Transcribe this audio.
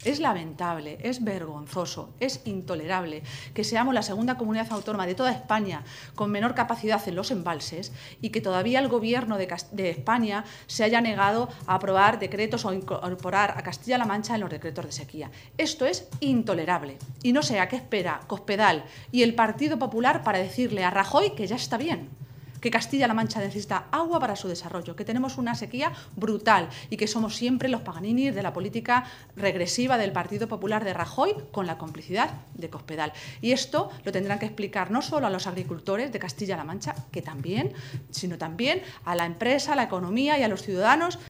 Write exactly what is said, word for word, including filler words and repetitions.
Es lamentable, es vergonzoso, es intolerable que seamos la segunda comunidad autónoma de toda España con menor capacidad en los embalses y que todavía el Gobierno de, de España se haya negado a aprobar decretos o incorporar a Castilla-La Mancha en los decretos de sequía. Esto es intolerable y no sé a qué espera Cospedal y el Partido Popular para decirle a Rajoy que ya está bien, que Castilla-La Mancha necesita agua para su desarrollo, que tenemos una sequía brutal y que somos siempre los paganinis de la política regresiva del Partido Popular de Rajoy con la complicidad de Cospedal. Y esto lo tendrán que explicar no solo a los agricultores de Castilla-La Mancha, que también, sino también a la empresa, a la economía y a los ciudadanos